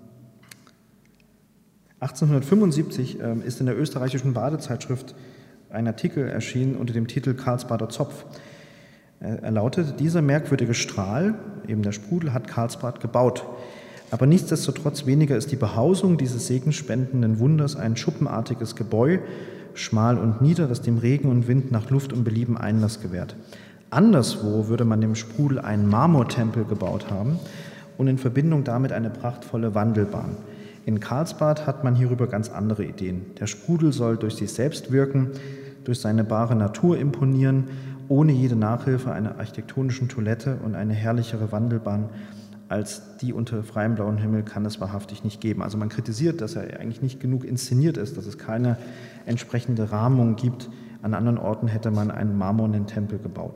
achtzehnhundertfünfundsiebzig ähm, ist in der österreichischen Badezeitschrift ein Artikel erschienen unter dem Titel Karlsbader Zopf. Äh, er lautet: Dieser merkwürdige Strahl, eben der Sprudel, hat Karlsbad gebaut. Aber nichtsdestotrotz weniger ist die Behausung dieses segenspendenden Wunders ein schuppenartiges Gebäu, schmal und nieder, das dem Regen und Wind nach Luft und Belieben Einlass gewährt. Anderswo würde man dem Sprudel einen Marmortempel gebaut haben und in Verbindung damit eine prachtvolle Wandelbahn. In Karlsbad hat man hierüber ganz andere Ideen. Der Sprudel soll durch sich selbst wirken, durch seine bare Natur imponieren, ohne jede Nachhilfe einer architektonischen Toilette und eine herrlichere Wandelbahn als die unter freiem blauen Himmel kann es wahrhaftig nicht geben. Also man kritisiert, dass er eigentlich nicht genug inszeniert ist, dass es keine entsprechende Rahmung gibt. An anderen Orten hätte man einen marmornen Tempel gebaut.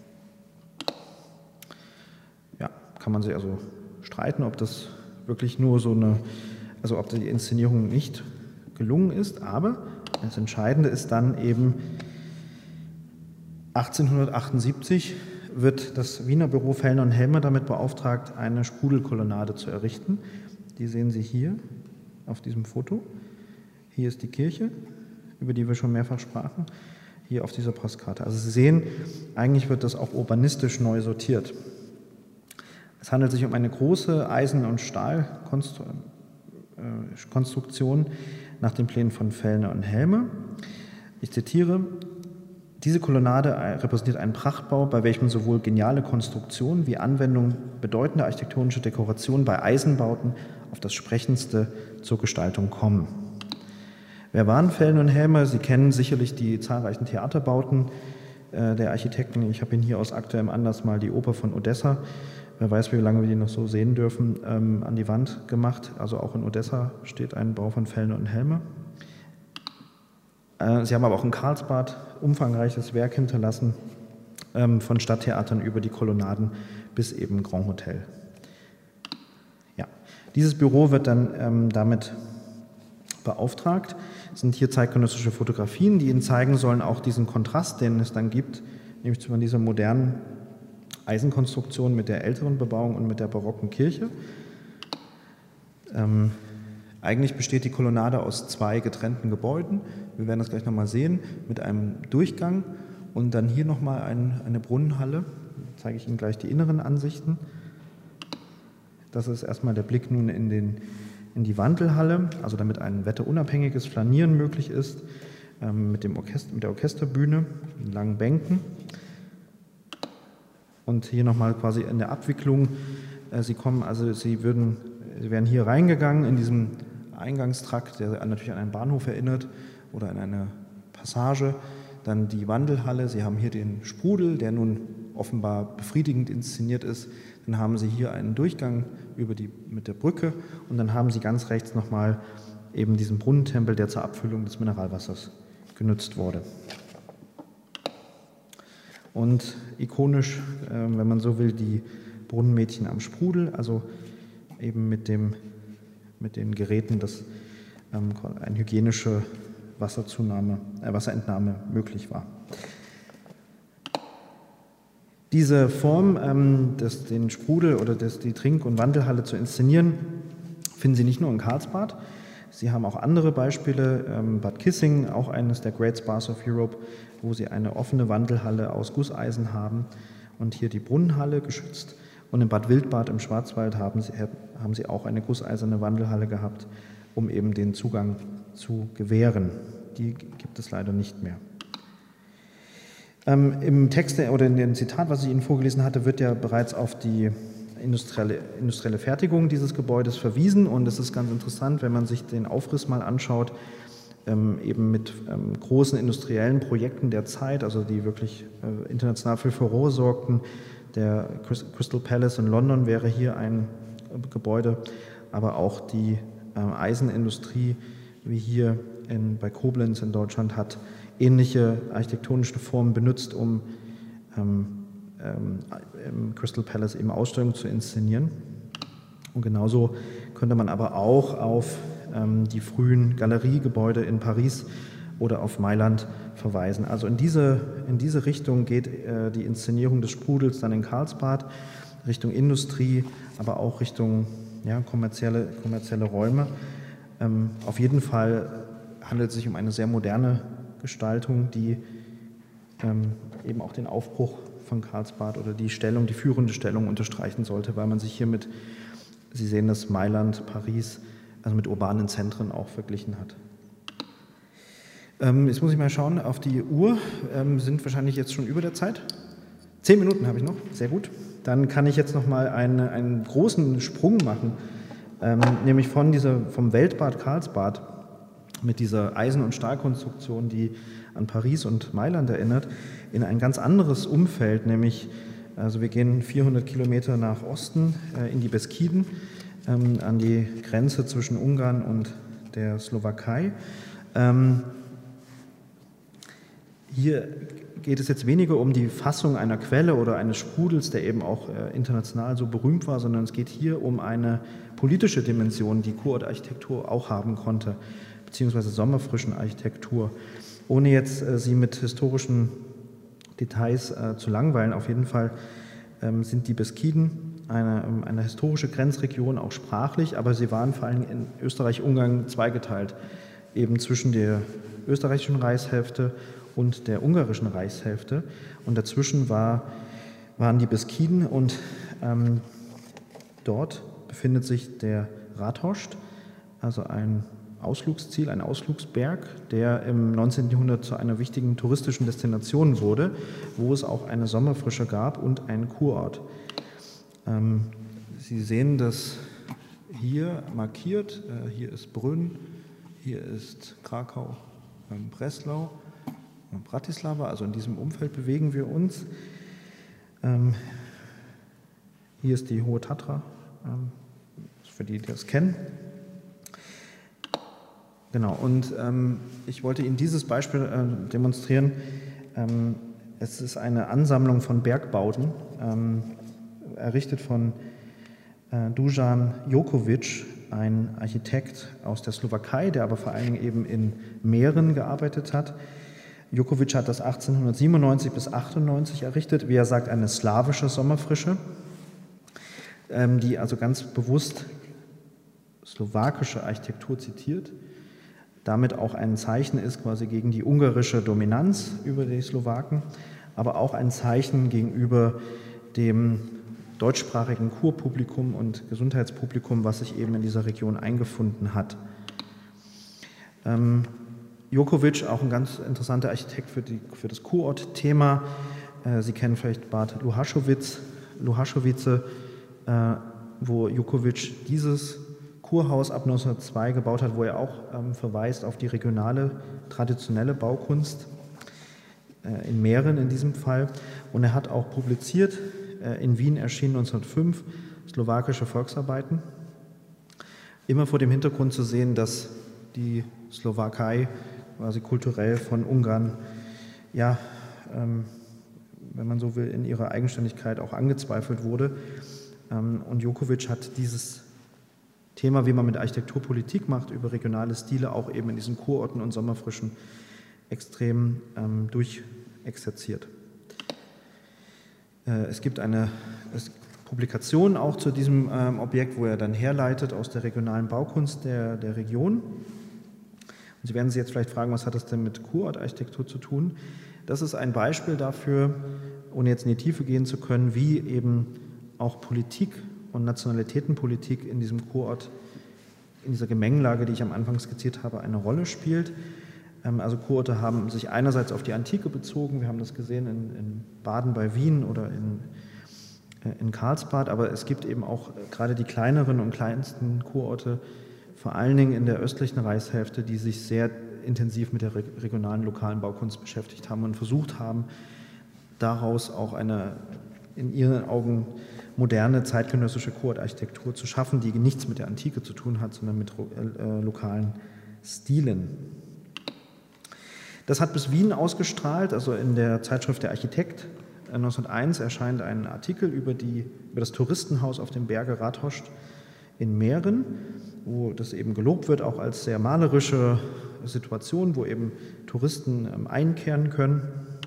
Ja, kann man sich also streiten, ob das wirklich nur so eine, also ob die Inszenierung nicht gelungen ist, aber das Entscheidende ist dann eben achtzehnhundertachtundsiebzig wird das Wiener Büro Fellner und Helmer damit beauftragt, eine Sprudelkolonnade zu errichten. Die sehen Sie hier auf diesem Foto. Hier ist die Kirche, über die wir schon mehrfach sprachen, hier auf dieser Postkarte. Also Sie sehen, eigentlich wird das auch urbanistisch neu sortiert. Es handelt sich um eine große Eisen- und Stahlkonstruktion nach den Plänen von Fellner und Helmer. Ich zitiere: Diese Kolonnade repräsentiert einen Prachtbau, bei welchem sowohl geniale Konstruktion wie Anwendung bedeutender architektonischer Dekoration bei Eisenbauten auf das Sprechendste zur Gestaltung kommen. Wer waren Fellner und Helmer? Sie kennen sicherlich die zahlreichen Theaterbauten äh, der Architekten. Ich habe Ihnen hier aus aktuellem Anlass mal die Oper von Odessa, wer weiß, wie lange wir die noch so sehen dürfen, ähm, an die Wand gemacht. Also auch in Odessa steht ein Bau von Fellner und Helmer. Sie haben aber auch in Karlsbad umfangreiches Werk hinterlassen, ähm, von Stadttheatern über die Kolonnaden bis eben Grand Hotel. Ja. Dieses Büro wird dann ähm, damit beauftragt. Es sind hier zeitgenössische Fotografien, die Ihnen zeigen sollen, auch diesen Kontrast, den es dann gibt, nämlich zwischen dieser modernen Eisenkonstruktion mit der älteren Bebauung und mit der barocken Kirche. Ähm, Eigentlich besteht die Kolonnade aus zwei getrennten Gebäuden. Wir werden das gleich nochmal sehen, mit einem Durchgang und dann hier nochmal ein, eine Brunnenhalle. Da zeige ich Ihnen gleich die inneren Ansichten. Das ist erstmal der Blick nun in, den, in die Wandelhalle, also damit ein wetterunabhängiges Flanieren möglich ist, ähm, mit, dem Orchester, mit der Orchesterbühne, in langen Bänken. Und hier nochmal quasi in der Abwicklung. Äh, Sie kommen, also Sie würden, Sie wären hier reingegangen in diesem Eingangstrakt, der natürlich an einen Bahnhof erinnert oder an eine Passage, dann die Wandelhalle, Sie haben hier den Sprudel, der nun offenbar befriedigend inszeniert ist, dann haben Sie hier einen Durchgang über die, mit der Brücke und dann haben Sie ganz rechts nochmal eben diesen Brunnentempel, der zur Abfüllung des Mineralwassers genutzt wurde. Und ikonisch, wenn man so will, die Brunnenmädchen am Sprudel, also eben mit, dem, mit den Geräten, dass ähm, eine hygienische Wasserzunahme, äh, Wasserentnahme möglich war. Diese Form, ähm, des, den Sprudel oder des, die Trink- und Wandelhalle zu inszenieren, finden Sie nicht nur in Karlsbad. Sie haben auch andere Beispiele, ähm, Bad Kissing, auch eines der Great Spas of Europe, wo Sie eine offene Wandelhalle aus Gusseisen haben und hier die Brunnenhalle geschützt. Und in Bad Wildbad im Schwarzwald haben sie, haben sie auch eine gusseiserne Wandelhalle gehabt, um eben den Zugang zu gewähren. Die gibt es leider nicht mehr. Ähm, Im Text oder in dem Zitat, was ich Ihnen vorgelesen hatte, wird ja bereits auf die industrielle, industrielle Fertigung dieses Gebäudes verwiesen. Und es ist ganz interessant, wenn man sich den Aufriss mal anschaut. ähm, eben mit ähm, großen industriellen Projekten der Zeit, also die wirklich äh, international für Furore sorgten. Der Crystal Palace in London wäre hier ein Gebäude, aber auch die äh, Eisenindustrie, wie hier in, bei Koblenz in Deutschland, hat ähnliche architektonische Formen benutzt, um ähm, ähm, im Crystal Palace eben Ausstellungen zu inszenieren. Und genauso könnte man aber auch auf ähm, die frühen Galeriegebäude in Paris oder auf Mailand verweisen. Also in diese, in diese Richtung geht äh, die Inszenierung des Sprudels dann in Karlsbad, Richtung Industrie, aber auch Richtung ja, kommerzielle, kommerzielle Räume. Ähm, auf jeden Fall handelt es sich um eine sehr moderne Gestaltung, die ähm, eben auch den Aufbruch von Karlsbad oder die Stellung, die führende Stellung unterstreichen sollte, weil man sich hier mit, Sie sehen das, Mailand, Paris, also mit urbanen Zentren auch verglichen hat. Ähm, jetzt muss ich mal schauen auf die Uhr, ähm, sind wahrscheinlich jetzt schon über der Zeit. Zehn Minuten habe ich noch, sehr gut. Dann kann ich jetzt noch mal einen, einen großen Sprung machen, ähm, nämlich von dieser, vom Weltbad Karlsbad mit dieser Eisen- und Stahlkonstruktion, die an Paris und Mailand erinnert, in ein ganz anderes Umfeld, nämlich, also wir gehen vierhundert Kilometer nach Osten äh, in die Beskiden, ähm, an die Grenze zwischen Ungarn und der Slowakei. Ähm, hier geht es jetzt weniger um die Fassung einer Quelle oder eines Sprudels, der eben auch äh, international so berühmt war, sondern es geht hier um eine politische Dimension, die Kurortarchitektur auch haben konnte, beziehungsweise Sommerfrischenarchitektur. Ohne jetzt äh, Sie mit historischen Details äh, zu langweilen, auf jeden Fall ähm, sind die Beskiden eine, eine historische Grenzregion, auch sprachlich, aber sie waren vor allem in Österreich-Ungarn zweigeteilt, eben zwischen der österreichischen Reichshälfte und der ungarischen Reichshälfte. Und dazwischen war, waren die Beskiden und ähm, dort befindet sich der Radhost, also ein Ausflugsziel, ein Ausflugsberg, der im neunzehnten Jahrhundert zu einer wichtigen touristischen Destination wurde, wo es auch eine Sommerfrische gab und einen Kurort. Ähm, Sie sehen das hier markiert, äh, hier ist Brünn, hier ist Krakau, ähm, Breslau, Bratislava, also in diesem Umfeld bewegen wir uns. Ähm, hier ist die Hohe Tatra, ähm, für die, die das kennen. Genau, und ähm, ich wollte Ihnen dieses Beispiel äh, demonstrieren. Ähm, es ist eine Ansammlung von Bergbauten, ähm, errichtet von äh, Dusan Jokovic, ein Architekt aus der Slowakei, der aber vor allen Dingen eben in Mähren gearbeitet hat. Jokovic hat das achtzehnhundertsiebenundneunzig bis achtundneunzig errichtet, wie er sagt, eine slawische Sommerfrische, ähm, die also ganz bewusst slowakische Architektur zitiert, damit auch ein Zeichen ist quasi gegen die ungarische Dominanz über die Slowaken, aber auch ein Zeichen gegenüber dem deutschsprachigen Kurpublikum und Gesundheitspublikum, was sich eben in dieser Region eingefunden hat. Ähm, Jokovic, auch ein ganz interessanter Architekt für, die, für das Kurort-Thema. Äh, Sie kennen vielleicht Bad Luhaschowitz, Luhaschowitze, äh, wo Jokovic dieses Kurhaus ab neunzehnhundertzwei gebaut hat, wo er auch ähm, verweist auf die regionale, traditionelle Baukunst, äh, in Mähren in diesem Fall. Und er hat auch publiziert, äh, in Wien erschienen neunzehnhundertfünf, slowakische Volksarbeiten. Immer vor dem Hintergrund zu sehen, dass die Slowakei quasi kulturell von Ungarn, ja, ähm, wenn man so will, in ihrer Eigenständigkeit auch angezweifelt wurde. Ähm, und Jokovic hat dieses Thema, wie man mit Architektur Politik macht, über regionale Stile auch eben in diesen Kurorten und Sommerfrischen extrem ähm, durchexerziert. Äh, es gibt eine es, Publikation auch zu diesem ähm, Objekt, wo er dann herleitet aus der regionalen Baukunst der, der Region. Und Sie werden sich jetzt vielleicht fragen, was hat das denn mit Kurortarchitektur zu tun? Das ist ein Beispiel dafür, ohne jetzt in die Tiefe gehen zu können, wie eben auch Politik und Nationalitätenpolitik in diesem Kurort, in dieser Gemengelage, die ich am Anfang skizziert habe, eine Rolle spielt. Also Kurorte haben sich einerseits auf die Antike bezogen, wir haben das gesehen in, in Baden bei Wien oder in, in Karlsbad, aber es gibt eben auch gerade die kleineren und kleinsten Kurorte, vor allen Dingen in der östlichen Reichshälfte, die sich sehr intensiv mit der regionalen, lokalen Baukunst beschäftigt haben und versucht haben, daraus auch eine in ihren Augen moderne, zeitgenössische Kurortarchitektur zu schaffen, die nichts mit der Antike zu tun hat, sondern mit äh, lokalen Stilen. Das hat bis Wien ausgestrahlt, also in der Zeitschrift Der Architekt. neunzehnhunderteins erscheint ein Artikel über, die, über das Touristenhaus auf dem Berge Radhost in Mähren, wo das eben gelobt wird, auch als sehr malerische Situation, wo eben Touristen ähm, einkehren können.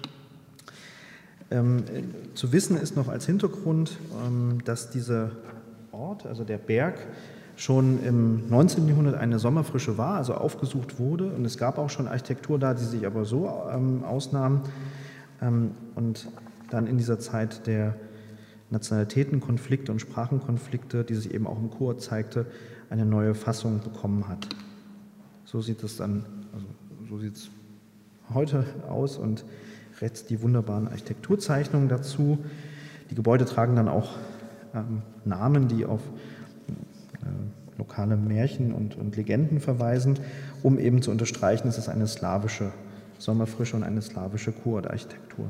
Ähm, zu wissen ist noch als Hintergrund, ähm, dass dieser Ort, also der Berg, schon im neunzehnten Jahrhundert eine Sommerfrische war, also aufgesucht wurde. Und es gab auch schon Architektur da, die sich aber so ähm, ausnahm. Ähm, und dann in dieser Zeit der Nationalitätenkonflikte und Sprachenkonflikte, die sich eben auch im Kurort zeigte, eine neue Fassung bekommen hat. So sieht es dann, also so sieht es heute aus und rechts die wunderbaren Architekturzeichnungen dazu. Die Gebäude tragen dann auch ähm, Namen, die auf äh, lokale Märchen und, und Legenden verweisen, um eben zu unterstreichen, es ist eine slawische Sommerfrische und eine slawische Kurortarchitektur.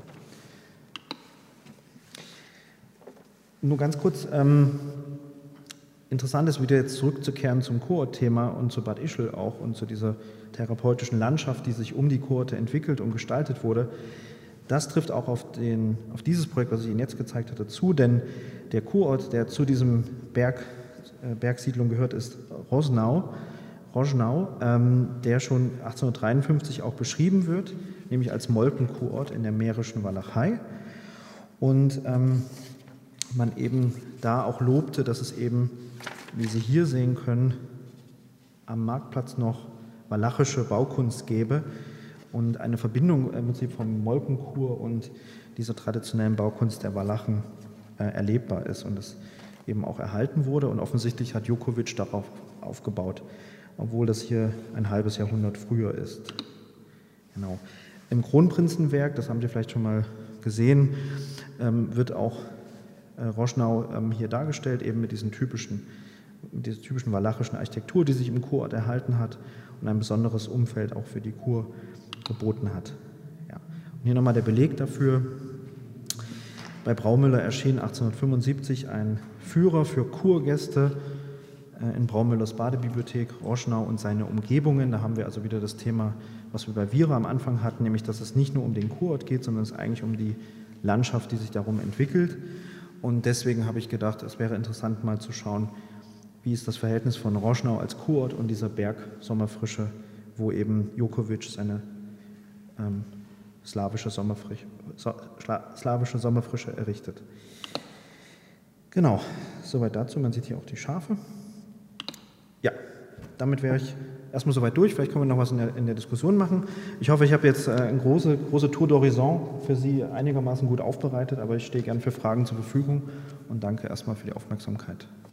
Nur ganz kurz, ähm, interessant ist wieder jetzt zurückzukehren zum Kurort-Thema und zu Bad Ischl auch und zu dieser therapeutischen Landschaft, die sich um die Kurorte entwickelt und gestaltet wurde. Das trifft auch auf, den, auf dieses Projekt, was ich Ihnen jetzt gezeigt hatte, zu, denn der Kurort, der zu diesem Berg, äh, Bergsiedlung gehört, ist Rožnau, Rožnau ähm, der schon achtzehnhundertdreiundfünfzig auch beschrieben wird, nämlich als Molkenkurort in der mährischen Walachei. Und ähm, man eben da auch lobte, dass es eben, wie Sie hier sehen können, am Marktplatz noch walachische Baukunst gäbe und eine Verbindung im Prinzip vom Molkenkur und dieser traditionellen Baukunst der Walachen äh, erlebbar ist und es eben auch erhalten wurde. Und offensichtlich hat Jokovic darauf aufgebaut, obwohl das hier ein halbes Jahrhundert früher ist. Genau. Im Kronprinzenwerk, das haben Sie vielleicht schon mal gesehen, ähm, wird auch äh, Rožnau ähm, hier dargestellt, eben mit diesen typischen, mit dieser typischen walachischen Architektur, die sich im Kurort erhalten hat und ein besonderes Umfeld auch für die Kur geboten hat. Ja. Und hier nochmal der Beleg dafür. Bei Braumüller erschien achtzehnhundertfünfundsiebzig ein Führer für Kurgäste äh, in Braumüllers Badebibliothek, Rožnau und seine Umgebungen. Da haben wir also wieder das Thema, was wir bei Wierer am Anfang hatten, nämlich dass es nicht nur um den Kurort geht, sondern es eigentlich um die Landschaft, die sich darum entwickelt. Und deswegen habe ich gedacht, es wäre interessant mal zu schauen, wie ist das Verhältnis von Rožnau als Kurort und dieser Berg Sommerfrische, wo eben Jokovic seine ähm, slawische, Sommerfrische, so, slawische Sommerfrische errichtet. Genau, soweit dazu. Man sieht hier auch die Schafe. Ja, damit wäre ich erstmal soweit durch. Vielleicht können wir noch was in der, in der Diskussion machen. Ich hoffe, ich habe jetzt äh, eine große, große Tour d'Horizon für Sie einigermaßen gut aufbereitet, aber ich stehe gern für Fragen zur Verfügung und danke erstmal für die Aufmerksamkeit.